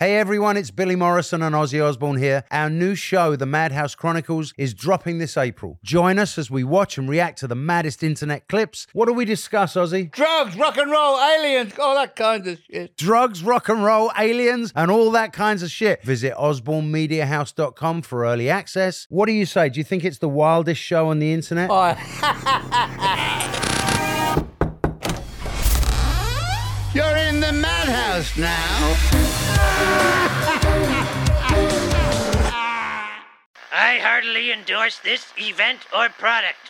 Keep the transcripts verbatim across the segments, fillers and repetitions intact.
Hey everyone, it's Billy Morrison and Ozzy Osbourne here. Our new show, The Madhouse Chronicles, is dropping this April. Join us as we watch and react to the maddest internet clips. What do we discuss, Ozzy? Drugs, rock and roll, aliens, all that kind of shit. Drugs, rock and roll, aliens, and all that kinds of shit. Visit osborne media house dot com for early access. What do you say? Do you think it's the wildest show on the internet? Oh. You're in the madhouse now. I heartily endorse this event or product.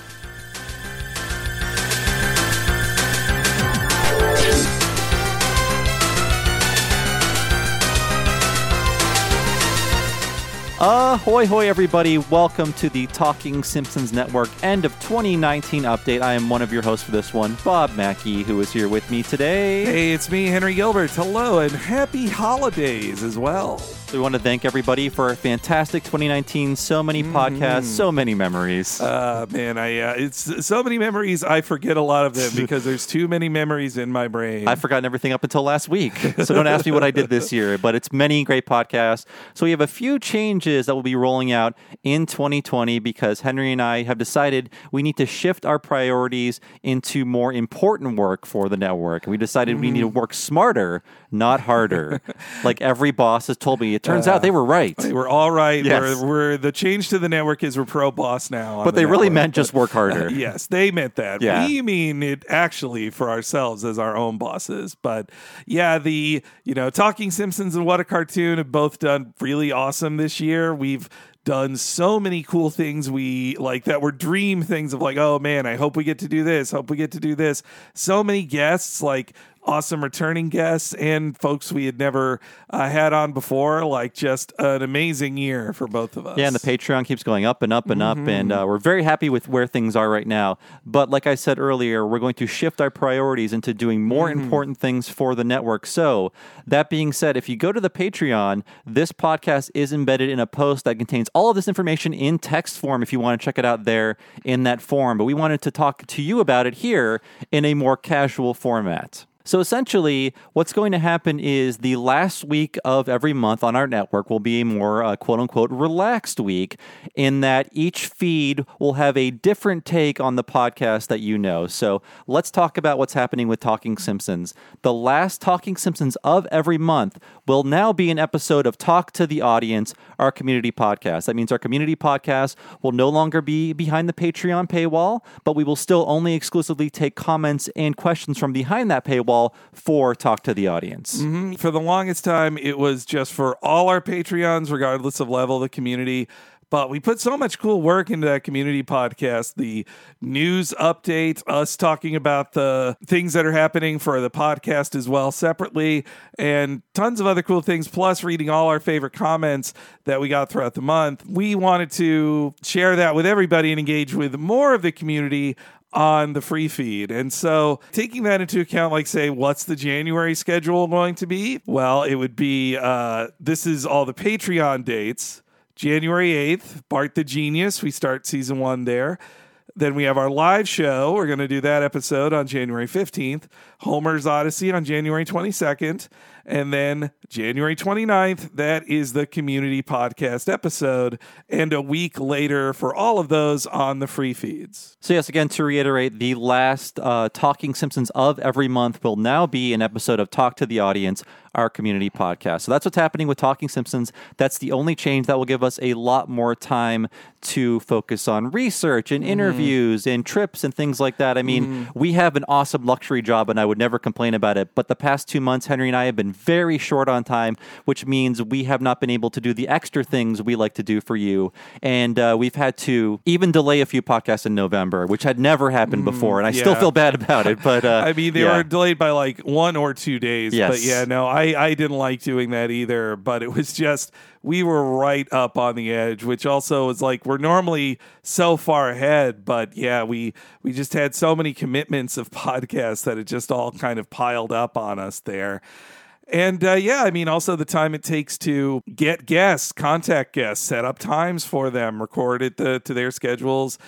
Ahoy, hoy, everybody. Welcome to the Talking Simpsons Network end of twenty nineteen update. I am one of your hosts for this one, Bob Mackey, who is here with me today. Hey, it's me, Henry Gilbert. Hello, and happy holidays as well. We want to thank everybody for a fantastic twenty nineteen. So many podcasts, mm. so many memories. Uh, man, I uh, it's so many memories. I forget a lot of them because there's too many memories in my brain. I've forgotten everything up until last week, so don't ask me what I did this year. But it's many great podcasts. So we have a few changes that will be rolling out in twenty twenty because Henry and I have decided we need to shift our priorities into more important work for the network. We decided mm. we need to work smarter, not harder. Like every boss has told me. It turns uh, out they were right. They were all right. Yes. We're, we're the change to the network is we're pro boss now. But the they network. really meant just work harder. Uh, yes, they meant that. Yeah. We mean it actually for ourselves as our own bosses. But yeah, the you know Talking Simpsons and What a Cartoon have both done really awesome this year. We've done so many cool things we like that were dream things of like, oh man, I hope we get to do this. Hope we get to do this. So many guests like. Awesome returning guests and folks we had never uh, had on before. Like just an amazing year for both of us. Yeah, and the Patreon keeps going up and up and mm-hmm. up, and uh, we're very happy with where things are right now. But like I said earlier, we're going to shift our priorities into doing more mm-hmm. important things for the network. So that being said, if you go to the Patreon, this podcast is embedded in a post that contains all of this information in text form if you want to check it out there in that form. But we wanted to talk to you about it here in a more casual format. So essentially, what's going to happen is the last week of every month on our network will be a more uh, quote-unquote relaxed week in that each feed will have a different take on the podcast that you know. So let's talk about what's happening with Talking Simpsons. The last Talking Simpsons of every month will now be an episode of Talk to the Audience, our community podcast. That means our community podcast will no longer be behind the Patreon paywall, but we will still only exclusively take comments and questions from behind that paywall for Talk to the Audience. Mm-hmm. For the longest time, it was just for all our Patreons, regardless of level of the community. But we put so much cool work into that community podcast, the news update, us talking about the things that are happening for the podcast as well separately, and tons of other cool things, plus reading all our favorite comments that we got throughout the month. We wanted to share that with everybody and engage with more of the community on the free feed. And so taking that into account, like say, what's the January schedule going to be? Well, it would be, uh, this is all the Patreon dates. January eighth, Bart the Genius. We start season one there. Then we have our live show. We're going to do that episode on January fifteenth. Homer's Odyssey on January twenty-second. And then January twenty-ninth, that is the community podcast episode. And a week later for all of those on the free feeds. So yes, again, to reiterate, the last uh, Talking Simpsons of every month will now be an episode of Talk to the Audience, our community podcast. So that's what's happening with Talking Simpsons. That's the only change that will give us a lot more time to focus on research and interviews mm. and trips and things like that. I mean, mm. we have an awesome luxury job and I would never complain about it. But the past two months, Henry and I have been very short on time, which means we have not been able to do the extra things we like to do for you. And uh, we've had to even delay a few podcasts in November, which had never happened mm, before. And I yeah. still feel bad about it. But uh, I mean, they yeah. were delayed by like one or two days. Yes. But yeah, no, I, I didn't like doing that either. But it was just, we were right up on the edge, which also is like, we're normally so far ahead. But yeah, we, we just had so many commitments of podcasts that it just all kind of piled up on us there. And uh, yeah, I mean, also the time it takes to get guests, contact guests, set up times for them, record it to, to their schedules.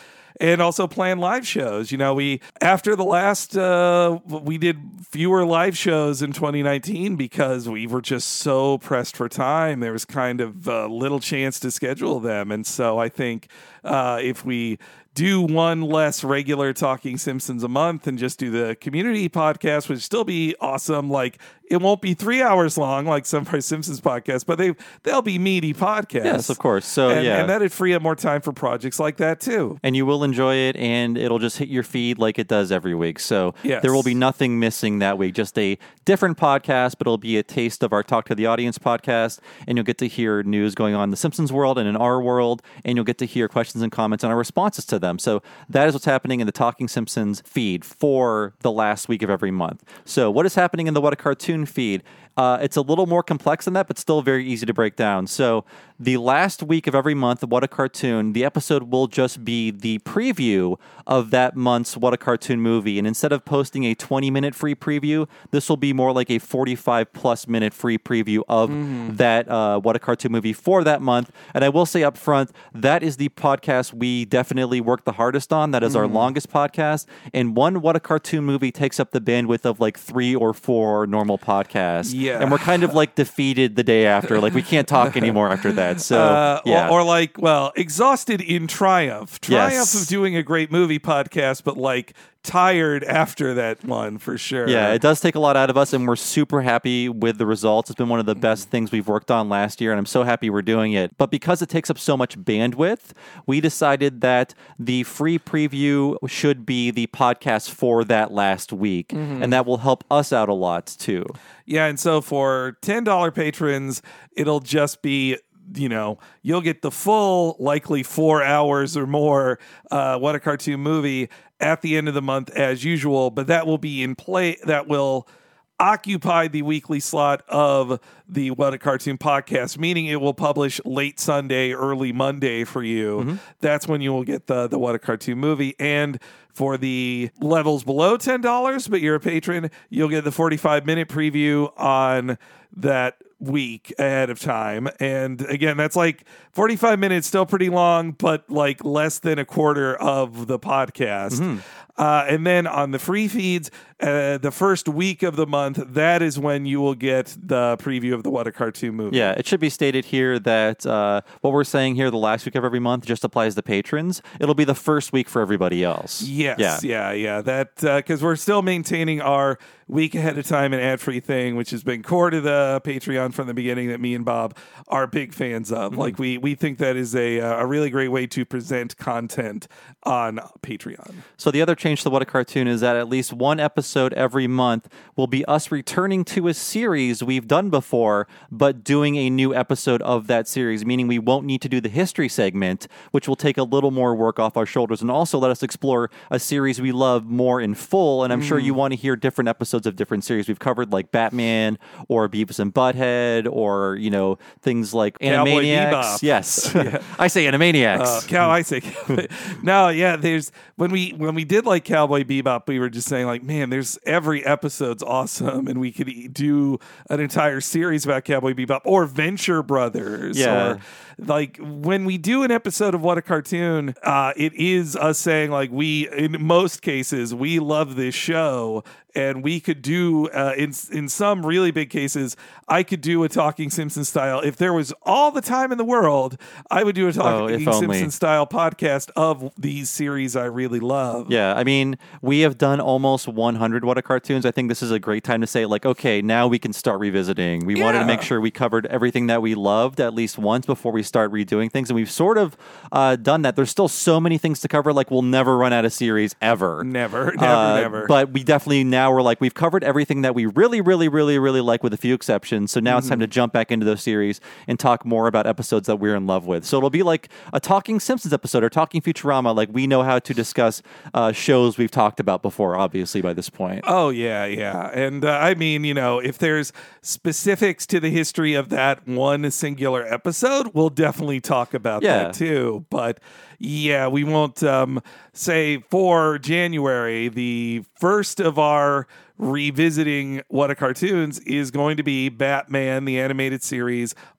and also plan live shows. You know, we after the last uh, we did fewer live shows in twenty nineteen because we were just so pressed for time. There was kind of uh, little chance to schedule them, and so I think uh, if we do one less regular Talking Simpsons a month and just do the community podcast, which still be awesome. Like, it won't be three hours long like some of our Simpsons podcasts, but they they'll be meaty podcasts. Yes, of course. So and, yeah, and that'd free up more time for projects like that too. And you will enjoy it, and it'll just hit your feed like it does every week. So yes. there will be nothing missing that week. Just a different podcast, but it'll be a taste of our Talk to the Audience podcast, and you'll get to hear news going on in the Simpsons world and in our world, and you'll get to hear questions and comments and our responses to them. So that is what's happening in the Talking Simpsons feed for the last week of every month. So what is happening in the What a Cartoon feed? Uh, it's a little more complex than that, but still very easy to break down. So the last week of every month, What a Cartoon, the episode will just be the preview of that month's What a Cartoon movie. And instead of posting a twenty-minute free preview, this will be more like a forty-five plus minute free preview of mm-hmm. that uh, What a Cartoon movie for that month. And I will say up front, that is the podcast we definitely worked the hardest on. That is mm. our longest podcast. And one What a Cartoon movie takes up the bandwidth of like three or four normal podcasts. Yeah. And we're kind of like defeated the day after. Like, we can't talk anymore after that. So, uh, yeah. Or, or like, well, exhausted in triumph. Triumph Yes. of doing a great movie podcast, but like tired after that one for sure. Yeah, it does take a lot out of us, and we're super happy with the results. It's been one of the best things we've worked on last year, and I'm so happy we're doing it. But because it takes up so much bandwidth, we decided that the free preview should be the podcast for that last week, mm-hmm. and that will help us out a lot too. Yeah, and so for ten dollars patrons, it'll just be, you know, you'll get the full, likely four hours or more, uh, What a Cartoon movie at the end of the month as usual, but that will be in play, that will occupy the weekly slot of the What a Cartoon podcast, meaning it will publish late Sunday, early Monday for you. Mm-hmm. That's when you will get the, the What a Cartoon movie. And for the levels below ten dollars, but you're a patron, you'll get the forty-five minute preview on that week ahead of time. And again, that's like forty-five minutes, still pretty long, but like less than a quarter of the podcast. Mm-hmm. Uh, and then on the free feeds, uh, the first week of the month, that is when you will get the preview of the What a Cartoon movie. Yeah, it should be stated here that uh, what we're saying here, the last week of every month, just applies to patrons. It'll be the first week for everybody else. Yes, yeah, yeah, yeah. That because uh, we're still maintaining our week ahead of time and ad-free thing, which has been core to the Patreon from the beginning, that me and Bob are big fans of. Mm-hmm. Like we we think that is a a really great way to present content on Patreon. So the other change to What a Cartoon is that at least one episode every month will be us returning to a series we've done before, but doing a new episode of that series, meaning we won't need to do the history segment, which will take a little more work off our shoulders and also let us explore a series we love more in full. And I'm mm. sure you want to hear different episodes of different series we've covered, like Batman or Beavis and Butthead, or, you know, things like Cowboy Animaniacs. Bebop. Yes. Yeah. I say Animaniacs. Uh, cow, I say Cowboy. No, yeah, there's when we when we did like Cowboy Bebop, we were just saying like, man, there's every episode's awesome, and we could do an entire series about Cowboy Bebop or Venture Brothers. Yeah. Or like when we do an episode of What a Cartoon, uh, it is us saying like, we, in most cases, we love this show, and we could do uh, in in some really big cases, I could do a Talking Simpsons style. If there was all the time in the world, I would do a Talking oh, Simpsons style podcast of these series I really love. Yeah, I mean, we have done almost one hundred What a Cartoons. I think this is a great time to say, like, okay, now we can start revisiting. We yeah. wanted to make sure we covered everything that we loved at least once before we start redoing things, and we've sort of uh, done that. There's still so many things to cover, like we'll never run out of series ever. Never, never, uh, never. But we definitely now we're like, we've covered everything that we really, really, really, really like with a few exceptions. So now mm-hmm. it's time to jump back into those series and talk more about episodes that we're in love with. So it'll be like a Talking Simpsons episode or Talking Futurama. Like, we know how to discuss uh, shows we've talked about before, obviously, by this point. Oh, yeah, yeah. And uh, I mean, you know, if there's specifics to the history of that one singular episode, we'll definitely talk about yeah. that too. But yeah, we won't um, say for January, the first of our revisiting What a Cartoons is going to be Batman, the animated series,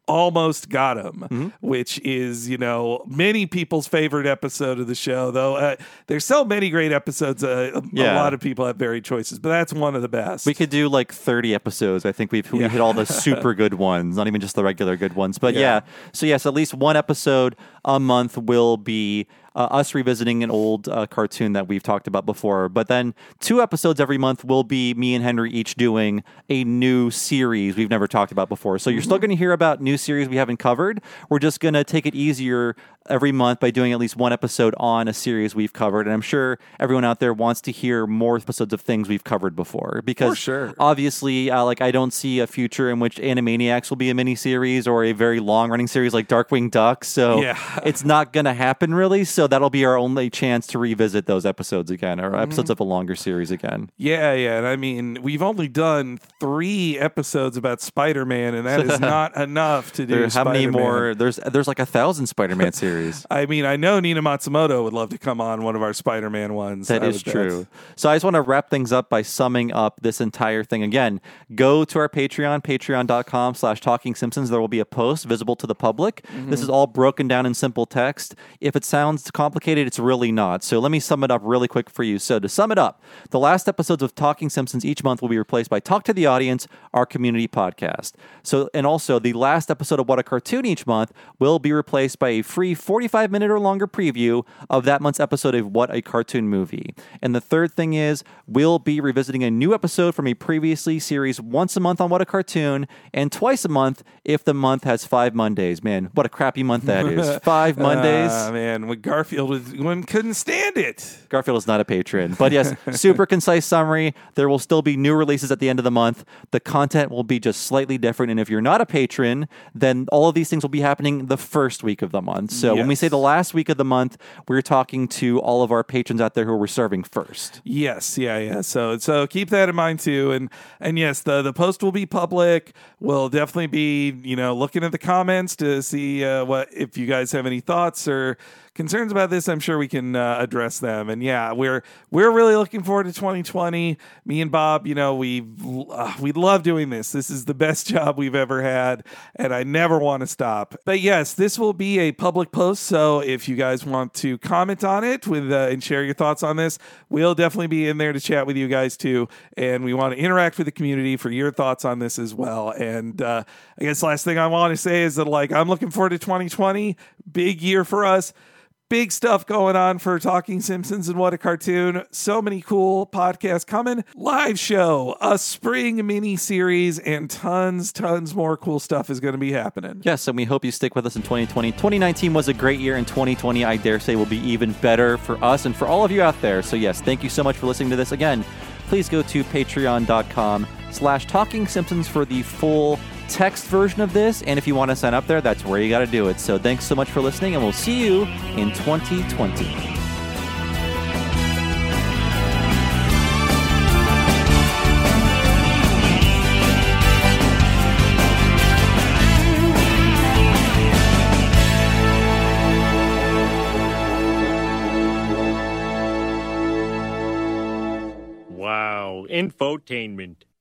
Almost Got 'Em, Mm-hmm. which is, you know, many people's favorite episode of the show, though. Uh, there's so many great episodes. Uh, a, Yeah. a lot of people have varied choices, but that's one of the best. We could do like thirty episodes. I think we've we Yeah. hit all the super good ones, not even just the regular good ones. But yeah. Yeah. So yes, at least one episode a month will be uh, us revisiting an old uh, cartoon that we've talked about before. But then two episodes every month will be me and Henry each doing a new series we've never talked about before. So you're still going to hear about new series we haven't covered. We're just going to take it easier every month by doing at least one episode on a series we've covered. And I'm sure everyone out there wants to hear more episodes of things we've covered before. Because For sure. obviously, uh, like I don't see a future in which Animaniacs will be a miniseries or a very long-running series like Darkwing Duck. So Yeah. it's not going to happen really. So that'll be our only chance to revisit those episodes again, or episodes of a longer series again. Yeah, yeah. And I mean, we've only done three episodes about Spider-Man, and that is not enough to do There, how many Spider-Man. more? There's there's like a thousand Spider-Man series. I mean, I know Nina Matsumoto would love to come on one of our Spider-Man ones. That I is would bet. true. So I just want to wrap things up by summing up this entire thing again. Go to our Patreon, patreon.com slash Talking Simpsons. There will be a post visible to the public. This is all broken down in simple text. If it sounds complicated, it's really not. So let me sum it up really quick for you. So to sum it up, the last episodes of Talking Simpsons each month will be replaced by Talk to the Audience, our community podcast. So, and also the last episode of What a Cartoon each month will be replaced by a free forty-five minute or longer preview of that month's episode of What a Cartoon Movie. And the third thing is we'll be revisiting a new episode from a previously series once a month on What a Cartoon and twice a month if the month has five Mondays. Man, what a crappy month that is. Five Mondays. Ah, man, when Garfield was, when couldn't stand it. Garfield is not a patron. But yes, super concise summary. There will still be new releases at the end of the month. The content will be just slightly different. And if you're not a patron, then all of these things will be happening the first week of the month. So when we Yes. say the last week of the month, we're talking to all of our patrons out there who we're serving first. Yes, yeah, yeah. So, so keep that in mind too. And and yes, the the post will be public. We'll definitely be, you know, looking at the comments to see uh, what if you guys have any thoughts or concerns about this. I'm sure we can uh, address them. And yeah, we're we're really looking forward to twenty twenty. Me and Bob, you know, we uh, we love doing this. This is the best job we've ever had, and I never want to stop. But yes, this will be a public post. So if you guys want to comment on it with uh, and share your thoughts on this, we'll definitely be in there to chat with you guys too. And we want to interact with the community for your thoughts on this as well. And uh, I guess last thing I want to say is that like I'm looking forward to twenty twenty. Big year for us. Big stuff going on for Talking Simpsons and What a Cartoon. So many cool podcasts coming. Live show, a spring mini series, and tons, tons more cool stuff is going to be happening. Yes, and we hope you stick with us in twenty twenty. twenty nineteen was a great year, and twenty twenty, I dare say, will be even better for us and for all of you out there. So yes, thank you so much for listening to this. Again, please go to patreon.com slash Talking Simpsons for the full text version of this. And if you want to sign up there, that's where you got to do it. So thanks so much for listening, and we'll see you in twenty twenty. Wow, infotainment.